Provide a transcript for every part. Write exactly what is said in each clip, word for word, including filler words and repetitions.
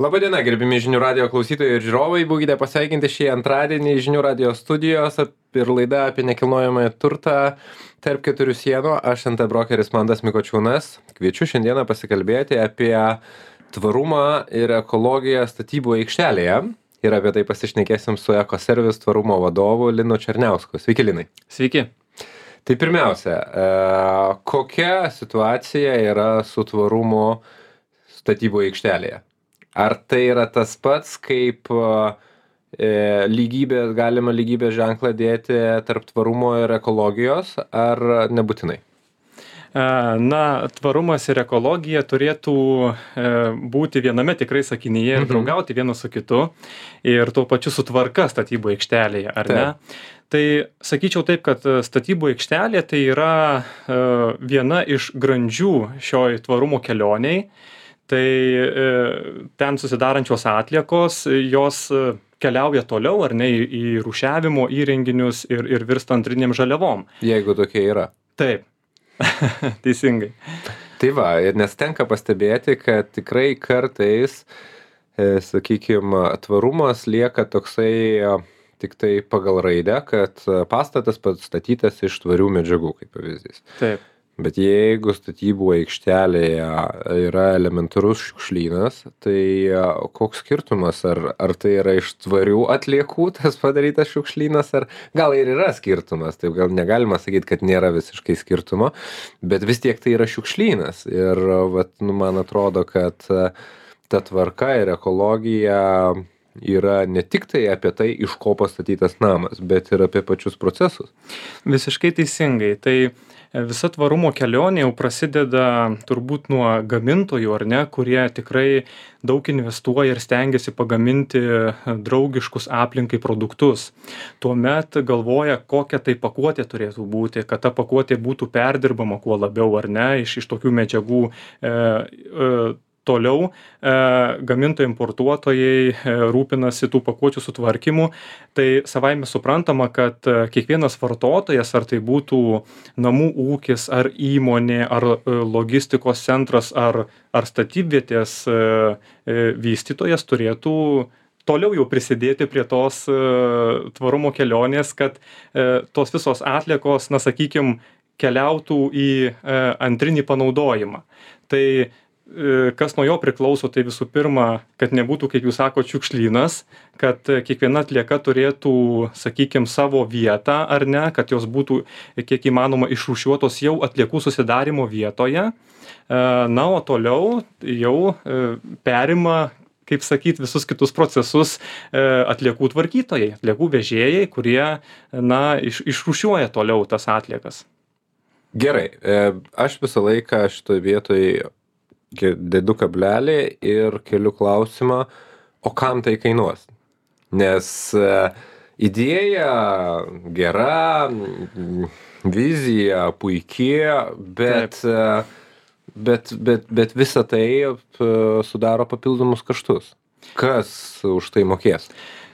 Labadiena, gerbimi žinių radijo klausytojai ir žiūrovai, būkite pasveikinti šį antradienį žinių radijo studijos ir laida apie nekilnojamąjį turtą tarp keturių sienų. Aš nt brokeris Mantas Mikočiūnas. Kviečiu šiandieną pasikalbėti apie tvarumą ir ekologiją statybų aikštelėje. Ir apie tai pasišnekėsim su Ekoservis tvarumo vadovu Linu Černiausku. Sveiki, Linai. Sveiki. Tai pirmiausia, kokia situacija yra su tvarumu statybų aikštelėje? Ar tai yra tas pats, kaip e, lygybė, galima lygybės ženklą dėti tarp tvarumo ir ekologijos, ar nebūtinai? Na, tvarumas ir ekologija turėtų e, būti viename tikrai sakinyje ir Mhm. draugauti vienas su kitu ir tuo pačiu su tvarka statybų aikštelėje, ar Taip. ne? Tai sakyčiau taip, kad statybų aikštelė tai yra e, viena iš grandžių šioj tvarumo kelioniai. Tai e, ten susidarančios atliekos, jos e, keliauja toliau, ar ne, į, į rūšiavimo įrenginius ir, ir virsta antrinėm žaliavom. Jeigu tokie yra. Taip, teisingai. Tai va, ir nes tenka pastebėti, kad tikrai kartais, e, sakykime, tvarumas lieka toksai e, tik tai pagal raidę, kad pastatas pastatytas iš tvarių medžiagų, kaip pavyzdys. Taip. Bet jeigu statybų aikštelėje yra elementarus šiukšlynas, tai koks skirtumas, ar, ar tai yra iš tvarių atliekų tas padarytas šiukšlynas, ar gal ir yra skirtumas, taip gal negalima sakyti, kad nėra visiškai skirtumo, bet vis tiek tai yra šiukšlynas. Ir vat, nu, man atrodo, kad ta tvarka ir ekologija yra ne tik tai apie tai, iš ko pastatytas namas, bet ir apie pačius procesus. Visiškai teisingai. Tai visa tvarumo kelionė jau prasideda turbūt nuo gamintojų, ar ne, kurie tikrai daug investuoja ir stengiasi pagaminti draugiškus aplinkai produktus. Tuomet galvoja, kokia tai pakuotė turėtų būti, kad ta pakuotė būtų perdirbama kuo labiau, ar ne, iš, iš tokių medžiagų. E, e, Toliau e, gamintojai importuotojai e, rūpinasi tų pakuočių sutvarkymu. Tai savaime suprantama, kad e, kiekvienas vartotojas, ar tai būtų namų ūkis, ar įmonė, ar e, logistikos centras, ar, ar statybvietės e, e, vystytojas turėtų toliau jau prisidėti prie tos e, tvarumo kelionės, kad e, tos visos atliekos, na sakykim, keliautų į e, antrinį panaudojimą. Tai kas nuo jo priklauso, tai visų pirma, kad nebūtų, kaip jūs sako, šiukšlynas, kad kiekviena atlieka turėtų, sakykime, savo vietą, ar ne, kad jos būtų kiek įmanoma išrūšiuotos jau atliekų susidarimo vietoje. Na, o toliau jau perima, kaip sakyt, visus kitus procesus atliekų tvarkytojai, atliekų vežėjai, kurie, na, iš, išrūšiuoja toliau tas atliekas. Gerai, aš visą laiką šitoje vietoje dedu kablelį ir keliu klausimą, o kam tai kainuos? Nes idėja gera, vizija puikia, bet, bet, bet, bet visa tai sudaro papildomus kaštus. Kas už tai mokės?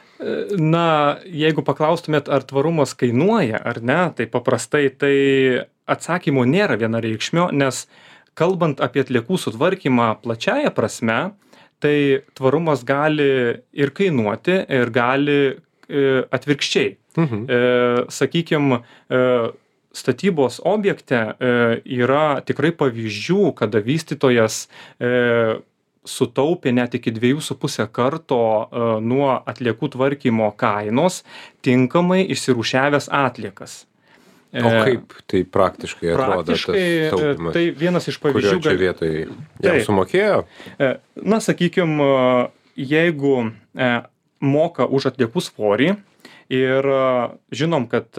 Na, jeigu paklaustumėt, ar tvarumas kainuoja, ar ne, tai paprastai tai atsakymo nėra vienareikšmio, nes kalbant apie atliekų sutvarkymą plačiąja prasme, tai tvarumas gali ir kainuoti, ir gali e, atvirkščiai. Mhm. E, sakykime, e, statybos objekte e, yra tikrai pavyzdžių, kada vystytojas e, sutaupė net iki dviejų su pusę karto e, nuo atliekų tvarkymo kainos, tinkamai išsirūšiavęs atliekas. O kaip tai praktiškai atrodo Praktiškai, tas taupimas? tai vienas iš pavyzdžių. Kurio čia vietoj jam sumokėjo? Na, sakykime, jeigu moka už atliekų svorį ir žinom, kad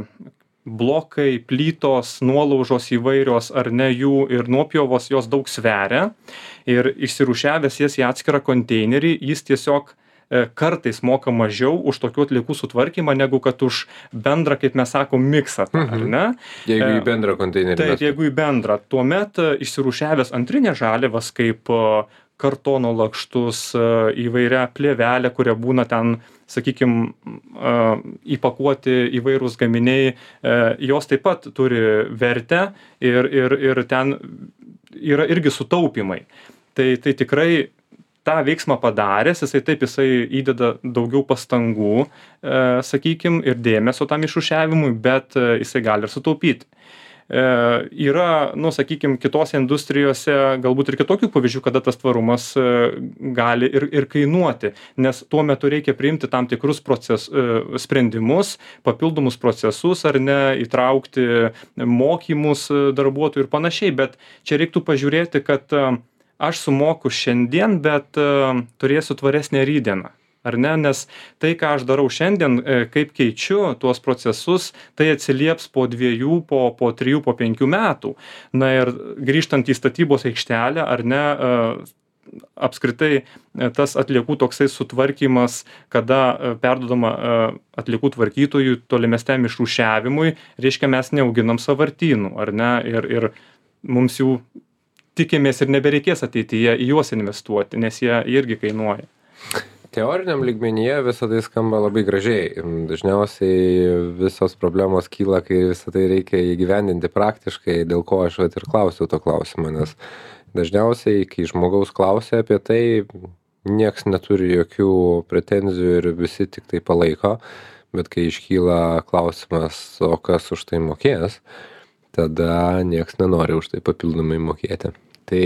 blokai, plytos, nuolaužos įvairios ar ne jų ir nuopjovos jos daug sveria ir išsirūšiavęs jas į atskirą konteinerį, jis tiesiog kartais moka mažiau už tokių atliekų sutvarkymą, negu kad už bendrą, kaip mes sakom, miksą, Mhm. ar ne? Jeigu į bendrą konteinerį. Taip, mestų. jeigu į bendrą. Tuomet išsirūšiavęs antrinės žaliavas, kaip kartono lakštus, įvairia plėvelė, kuria būna ten, sakykime, įpakuoti įvairūs gaminiai, jos taip pat turi vertę ir, ir, ir ten yra irgi sutaupymai. Tai, tai tikrai tą veiksmą padaręs, jisai taip, jisai įdeda daugiau pastangų, e, sakykim, ir dėmesio tam išrūšiavimui, bet e, jisai gali ir sutaupyti. E, yra, nu, sakykim, kitose industrijose galbūt ir kitokių pavyzdžių, kada tas tvarumas e, gali ir, ir kainuoti, nes tuo metu reikia priimti tam tikrus proces, e, sprendimus, papildomus procesus ar ne, įtraukti mokymus darbuotojų ir panašiai, bet čia reiktų pažiūrėti, kad e, aš sumoku šiandien, bet e, turėsiu tvaresnę rytdieną. Ar ne, nes tai, ką aš darau šiandien, kaip keičiu tuos procesus, tai atsilieps po dviejų, po, po trijų, po penkių metų. Na ir grįžtant į statybos aikštelę, ar ne, apskritai tas atliekų toksai sutvarkymas, kada perduodama atliekų tvarkytojų tolimesniam išrūšiavimui, reiškia mes neauginam sąvartynų, ar ne, ir, ir mums jų tikimės ir nebereikės ateityje į juos investuoti, nes jie irgi kainuoja. Teoriniam lygmenyje visą tai skamba labai gražiai. Dažniausiai visos problemos kyla, kai visą tai reikia įgyvendinti praktiškai, dėl ko aš vat ir klausiau to klausimą, nes dažniausiai, kai žmogaus klausia apie tai, nieks neturi jokių pretenzijų ir visi tik tai palaiko, bet kai iškyla klausimas, o kas už tai mokės, tada nieks nenori už tai papildomai mokėti. Tai,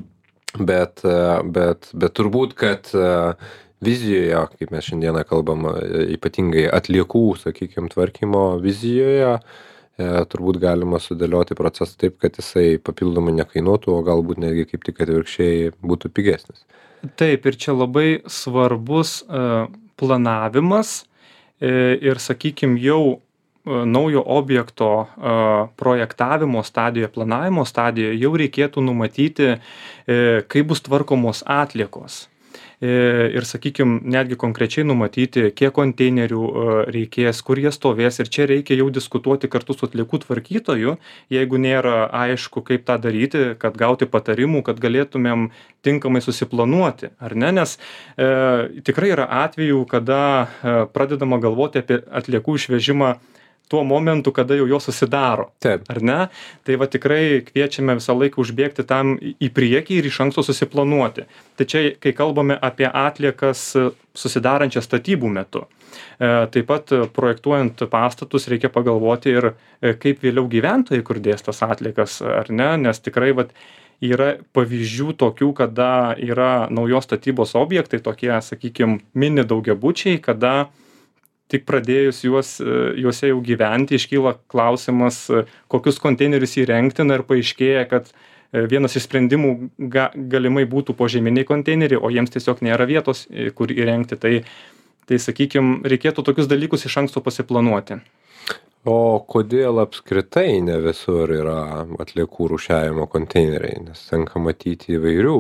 bet, bet, bet turbūt, kad vizijoje, kaip mes šiandieną kalbam, ypatingai atliekų, sakykime, tvarkymo vizijoje, e, turbūt galima sudėlioti procesą taip, kad jisai papildomai nekainuotų, o galbūt netgi kaip tik atvirkščiai būtų pigesnis. Taip, ir čia labai svarbus e, planavimas e, ir, sakykime, jau e, naujo objekto e, projektavimo stadijoje, planavimo stadijoje jau reikėtų numatyti, e, kaip bus tvarkomos atliekos. Ir, sakykim, netgi konkrečiai numatyti, kiek konteinerių reikės, kur jie stovės. Ir čia reikia jau diskutuoti kartu su atliekų tvarkytoju, jeigu nėra aišku, kaip tą daryti, kad gauti patarimų, kad galėtumėm tinkamai susiplanuoti, ar ne? Nes e, tikrai yra atvejų, kada e, pradedama galvoti apie atliekų išvežimą tuo momentu, kada jau jos susidaro. Taip. Ar ne? Tai va tikrai kviečiame visą laiką užbėgti tam į priekį ir iš anksto susiplanuoti. Tai čia, kai kalbame apie atliekas susidarančią statybų metu. Taip pat projektuojant pastatus reikia pagalvoti ir kaip vėliau gyventojai kur dės tas atliekas, ar ne? Nes tikrai vat, yra pavyzdžių tokių, kada yra naujos statybos objektai, tokie, sakykime, mini daugiabučiai, kada tik pradėjus juos, juose jau gyventi, iškyla klausimas, kokius konteinerius įrengti, na ir paaiškėja, kad vienas iš sprendimų ga, galimai būtų požeminiai konteineriai, o jiems tiesiog nėra vietos, kur įrengti. Tai, tai sakykime, reikėtų tokius dalykus iš anksto pasiplanuoti. O kodėl apskritai ne visur yra atliekų rūšiavimo konteineriai? Nes tenka matyti įvairių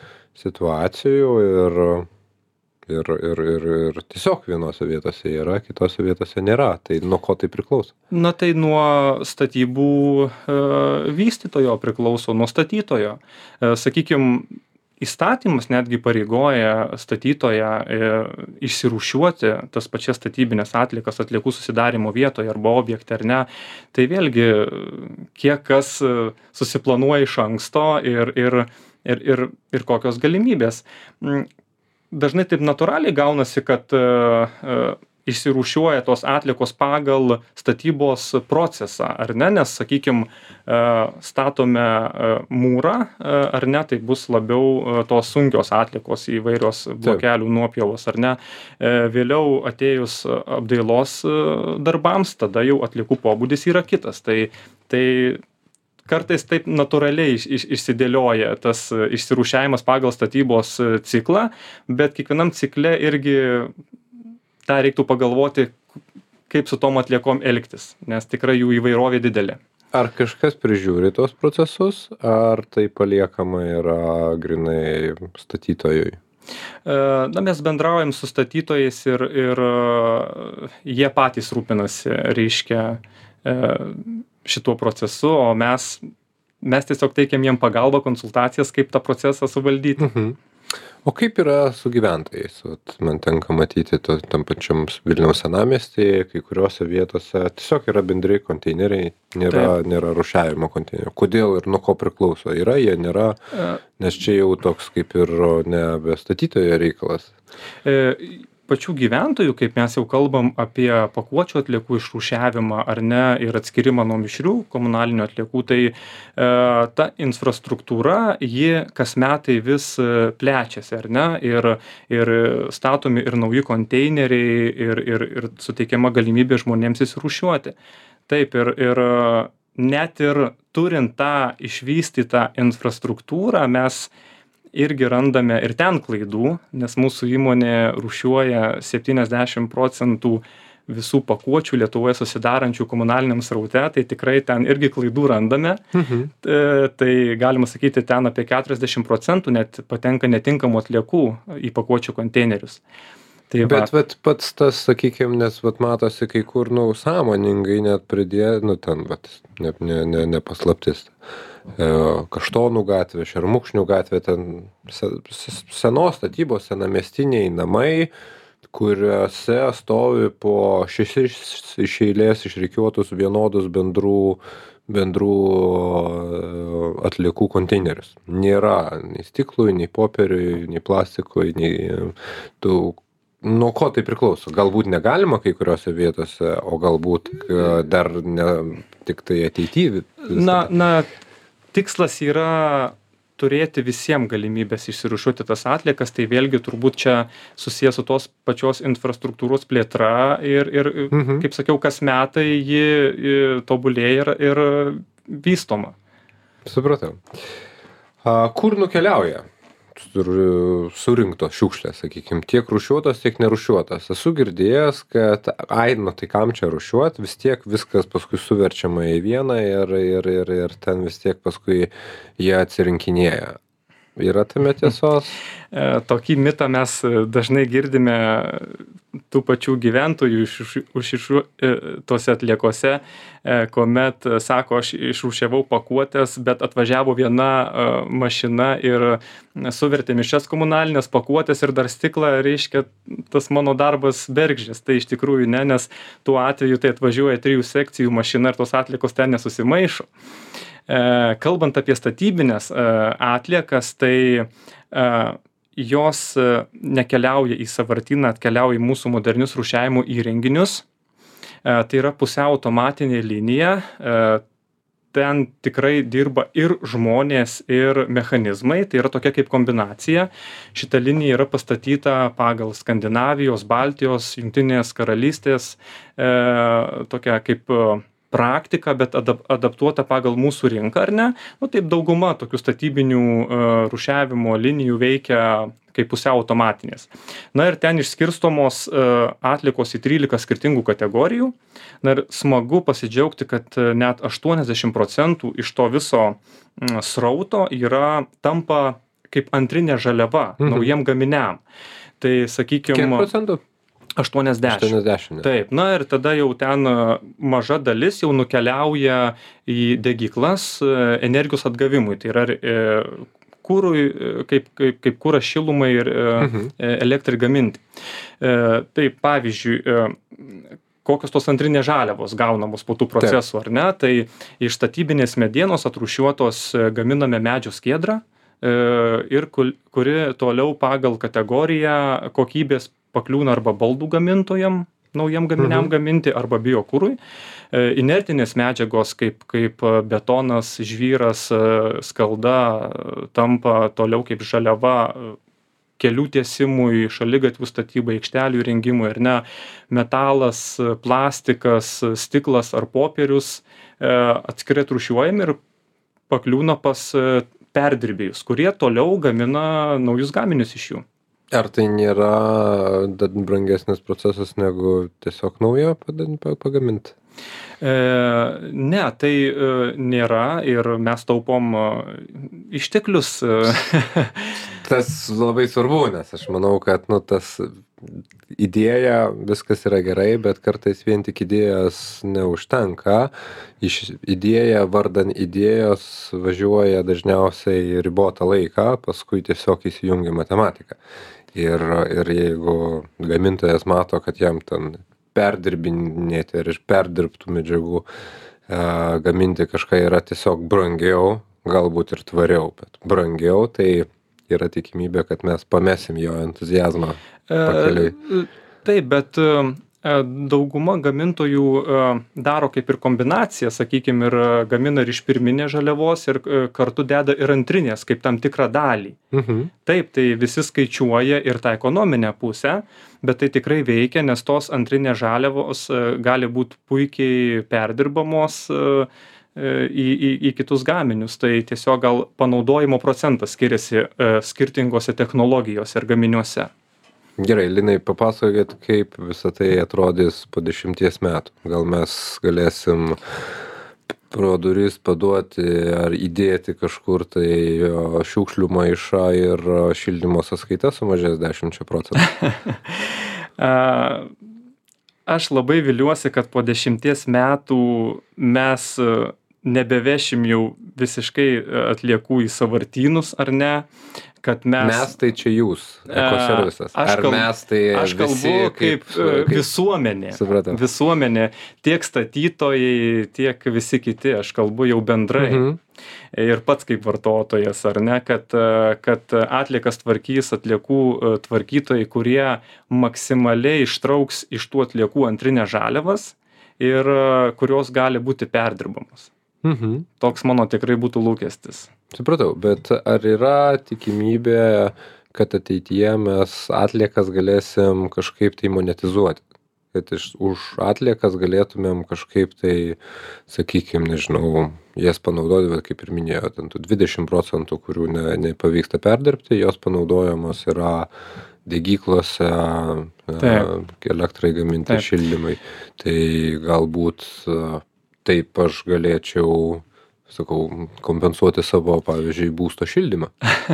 situacijų ir Ir, ir, ir, ir tiesiog vienose vietose yra, kitose vietose nėra. Tai nuo ko tai priklauso? Na tai nuo statybų e, vystytojo priklauso, nuo statytojo. E, Sakykime, įstatymas netgi pareigoja statytoją e, išsirūšiuoti tas pačias statybinės atliekas atliekų susidarimo vietoje arba objekte ar ne. Tai vėlgi, kiek kas susiplanuoja iš anksto ir, ir, ir, ir, ir kokios galimybės. Dažnai taip natūraliai gaunasi, kad uh, uh, išsirūšiuoja tos atliekos pagal statybos procesą, ar ne, nes, sakykime, uh, statome uh, mūrą, uh, ar ne, tai bus labiau uh, tos sunkios atliekos įvairios blokelių nuopjovos, ar ne. Uh, vėliau atėjus apdailos uh, darbams, tada jau atliekų pobūdis yra kitas. Tai, tai kartais taip natūraliai iš, iš, išsidėlioja tas išsirūšiavimas pagal statybos ciklą, bet kiekvienam cikle irgi tą reiktų pagalvoti, kaip su tom atliekom elgtis, nes tikrai jų įvairovė didelė. Ar kažkas prižiūri tos procesus, ar tai paliekama yra grynai statytojui? Na, mes bendraujam su statytojais ir, ir jie patys rūpinasi, reiškia, šituo procesu, o mes, mes tiesiog teikiam jiem pagalbą, konsultacijas, kaip tą procesą suvaldyti. Mhm. O kaip yra su gyventojais? Vat man tenka matyti to, tam pačiam Vilniaus senamiestyje, kai kuriuose vietose tiesiog yra bendri konteineriai, nėra, Taip. nėra rūšiavimo konteinerių. Kodėl ir nuo ko priklauso? Yra, jie nėra, E, nes čia jau toks kaip ir nebe statytojo reikalas. e, pačių gyventojų, kaip mes jau kalbam apie pakuočių atliekų išrūšiavimą ar ne ir atskirimą nuo mišrių komunalinių atliekų, tai e, ta infrastruktūra, ji kas metai vis e, plečiasi, ar ne, ir, ir statomi ir nauji konteineriai ir, ir, ir suteikiama galimybė žmonėms įsirūšiuoti. Taip, ir, ir net ir turint tą išvystytą infrastruktūrą, mes irgi randame ir ten klaidų, nes mūsų įmonė rūšiuoja septyniasdešim procentų visų pakuočių Lietuvoje susidarančių komunaliniam sraute, tai tikrai ten irgi klaidų randame. Mhm. E, tai galima sakyti, ten apie keturiasdešim procentų net patenka netinkamų atliekų į pakuočių konteinerius. Tai va, Bet vat, pats tas, sakykime, nes vat, matosi kai kur, nu, sąmoningai net pridė, nu, ten, vat, ne, ne, ne, ne paslaptis. E, Kaštonų gatvė, Šermukšnių gatvė, ten se, senos statybos, senamiestiniai namai, kuriuose stovi po šešis iš eilės išrikiuotus vienodus bendrų, bendrų atliekų konteinerius. Nėra nei stiklui, nei popieriui, nei plastikui, nei tų. Nuo ko tai priklauso? Galbūt negalima kai kuriuose vietose, o galbūt e, dar ne, tik tai ateityvi. na, na, tikslas yra turėti visiems galimybės išsirūšiuoti tas atliekas, tai vėlgi turbūt čia susijęs su tos pačios infrastruktūros plėtra ir, ir Mhm. kaip sakiau, kas metai ji, ji tobulėja ir, ir vystoma. Supratau. A, kur nukeliauja sur- surinktos šiukšlės, sakykime, tiek rūšiuotos, tiek nerūšiuotos? Esu girdėjęs, kad, ai, nu tai kam čia rūšiuot, vis tiek viskas paskui suverčiama į vieną ir, ir, ir, ir ten vis tiek paskui jie atsirinkinėja. Yra tame tiesos? E, Tokį mitą mes e, dažnai girdime tų pačių gyventojų iš, iš, iš, iš e, tose atliekose, e, kuomet e, sako, aš išrūšiavau pakuotės, bet atvažiavo viena e, mašina ir e, suvertė mišrias komunalinės pakuotės ir dar stiklą, reiškia, tas mano darbas bergždžias. Tai iš tikrųjų ne, nes tuo atveju tai atvažiuoja trijų sekcijų mašina ir tos atliekos ten nesusimaišo. E, Kalbant apie statybinės e, atliekas, tai e, jos e, nekeliauja į sąvartyną, atkeliauja į mūsų modernius rūšiavimo įrenginius. E, Tai yra pusiau automatinė linija. E, Ten tikrai dirba ir žmonės, ir mechanizmai. Tai yra tokia kaip kombinacija. Šita linija yra pastatyta pagal Skandinavijos, Baltijos, Jungtinės karalystės e, tokia kaip e, praktika, bet adap, adaptuota pagal mūsų rinką, ar ne? Nu, taip dauguma tokių statybinių e, rūšiavimo linijų veikia kaip pusiau automatinės. Na ir ten išskirstomos e, atliekos į trylika skirtingų kategorijų. Na ir smagu pasidžiaugti, kad e, net aštuoniasdešim procentų iš to viso m, srauto yra tampa kaip antrinė žaliava Mhm. naujiem gaminiam. Tai Kiek sakykime, procentų? aštuoniasdešim. aštuoniasdešimt. Taip, na ir tada jau ten e, maža dalis jau nukeliauja į degyklas e, energijos atgavimui. Tai yra e, kūrui, e, kaip, kaip, kaip kūras šilumai ir e, Mhm. e, elektrai gaminti. E, Tai pavyzdžiui, e, kokios tos antrinės žaliavos gaunamos po tų procesų, ar ne? Tai iš statybinės medienos atrūšiuotos e, gaminame medžio skiedrą e, ir kul- kuri toliau pagal kategoriją kokybės pakliūna arba baldų gamintojam, naujiem gaminiam Mhm. gaminti, arba biokūrui. E, Inertinės medžiagos kaip, kaip e, betonas, žvyras, e, skalda e, tampa toliau kaip žaliava e, kelių tiesimui, šaligatvių statybai, aikštelių įrengimui, ar ne, metalas, e, plastikas, e, stiklas ar popierius e, atskirai rūšiuojami ir pakliūna pas e, perdirbėjus, kurie toliau gamina naujus gaminius iš jų. Ar tai nėra dar brangesnis procesas negu tiesiog naują padan- pa- pagaminti? E, ne, tai e, nėra ir mes taupom e, išteklius. e, Tas labai svarbu, nes aš manau, kad nu, tas idėja, viskas yra gerai, bet kartais vien tik idėjos neužtenka. Iš idėja vardan idėjos važiuoja dažniausiai ribotą laiką, paskui tiesiog įsijungia matematika. Ir, ir jeigu gamintojas mato, kad jam ten perdirbinėti ir iš perdirbtų medžiagų e, gaminti kažką yra tiesiog brangiau, galbūt ir tvariau, bet brangiau, tai yra tikimybė, kad mes pamesim jo entuziazmą pakeliui. E, taip, bet e, dauguma gamintojų e, daro kaip ir kombinaciją, sakykime, ir gamina ir iš pirminės žaliavos ir e, kartu deda ir antrinės, kaip tam tikrą dalį. Mhm. Taip, tai visi skaičiuoja ir tą ekonominę pusę, bet tai tikrai veikia, nes tos antrinės žaliavos e, gali būti puikiai perdirbamos e, į, į, į kitus gaminius. Tai tiesiog gal panaudojimo procentas skiriasi e, skirtingose technologijose ir gaminiuose. Gerai, Linai, papasakokit, kaip visą tai atrodys po dešimties metų. Gal mes galėsim pro duris paduoti ar įdėti kažkur tai šiukšlių maišą ir šildymo sąskaita sumažės dešimčia procentų. Aš labai viliuosi, kad po dešimties metų mes nebevešim jau visiškai atliekų į sąvartynus, ar ne, kad mes... Mes tai čia jūs, ekoservisas. Aš ar kalb, mes tai aš kalbu visi kaip, kaip, kaip visuomenė. Supratau. Visuomenė, tiek statytojai, tiek visi kiti, aš kalbu jau bendrai. Mhm. Ir pats kaip vartotojas, ar ne, kad, kad atliekas tvarkys atliekų tvarkytojai, kurie maksimaliai ištrauks iš tų atliekų antrinės žaliavas ir kurios gali būti perdirbamos. Mhm. Toks mano tikrai būtų lūkestis. Supratau, bet ar yra tikimybė, kad ateityje mes atliekas galėsim kažkaip tai monetizuoti? Kad iš, už atliekas galėtumėm kažkaip tai, sakykime, nežinau, jas panaudoti, bet kaip ir minėjo, ten tų dvidešimt procentų, kurių ne, nepavyksta perdirbti, jos panaudojamos yra degyklose, elektrai gaminti, Taip. Šildymai. Tai galbūt taip aš galėčiau, sakau, kompensuoti savo, pavyzdžiui, būsto šildymą.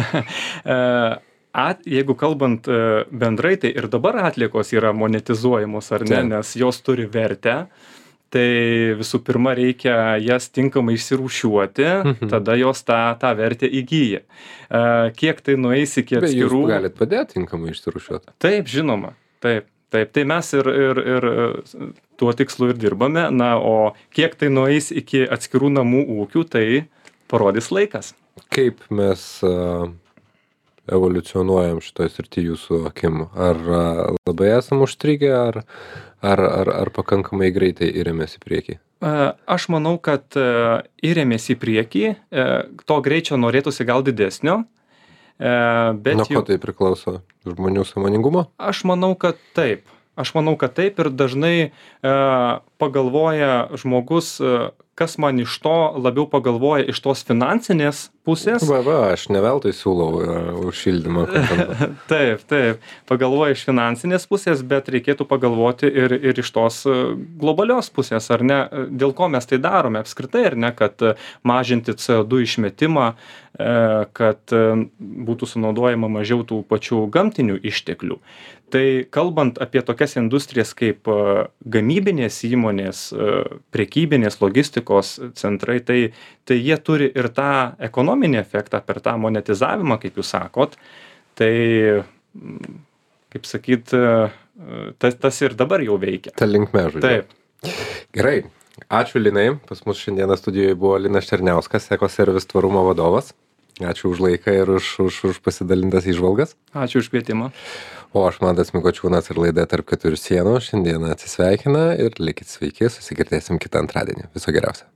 At, jeigu kalbant bendrai, tai ir dabar atliekos yra monetizuojamos, ar ne, Taip. Nes jos turi vertę. Tai visų pirma reikia jas tinkamai išsirūšiuoti, mhm. tada jos tą, tą vertę įgyja. Kiek tai nueis iki atskirų... Jūs galit padėti tinkamai išsirūšiuoti? Taip, žinoma. Taip. Taip, tai mes ir, ir, ir tuo tikslu ir dirbame, na, o kiek tai nueis iki atskirų namų ūkių, tai parodys laikas. Kaip mes uh, evoliucionuojam šitoj srity jūsų akim? Ar uh, labai esam užstrigę, ar, ar, ar, ar pakankamai greitai įrėmės į priekį? Uh, aš manau, kad uh, įrėmės į priekį, uh, to greičio norėtųsi gal didesnio. Bet Nuo ko tai priklauso? Žmonių sąmoningumo? Aš manau, kad taip. Aš manau, kad taip ir dažnai e, pagalvoja žmogus, e, kas man iš to labiau pagalvoja iš tos finansinės pusės. Va, va, aš ne veltui siūlau uh, už šildymą. Taip, taip. Pagalvoja iš finansinės pusės, bet reikėtų pagalvoti ir, ir iš tos globalios pusės, ar ne? Dėl ko mes tai darome apskritai, ar ne? Kad mažinti C O du išmetimą, kad būtų sunaudojama mažiau tų pačių gamtinių išteklių. Tai kalbant apie tokias industrijas kaip gamybinės įmonės, prekybinės logistikos centrai, tai, tai jie turi ir tą ekonominį efektą per tą monetizavimą, kaip jūs sakot. Tai, kaip sakyt, tas, tas ir dabar jau veikia. Ta linkme, žodžiu. Taip. Gerai. Ačiū, Linai. Pas mus šiandieną studijoje buvo Linas Černiauskas, Ekoservis tvarumo vadovas. Ačiū už laiką ir už, už, už pasidalintas įžvalgas. Ačiū už kvietimą. O aš Mantas Mikočiūnas ir laida Tarp keturių sienų šiandieną atsisveikina ir likit sveiki, susigirdėsim kitą antradienį. Viso geriausio.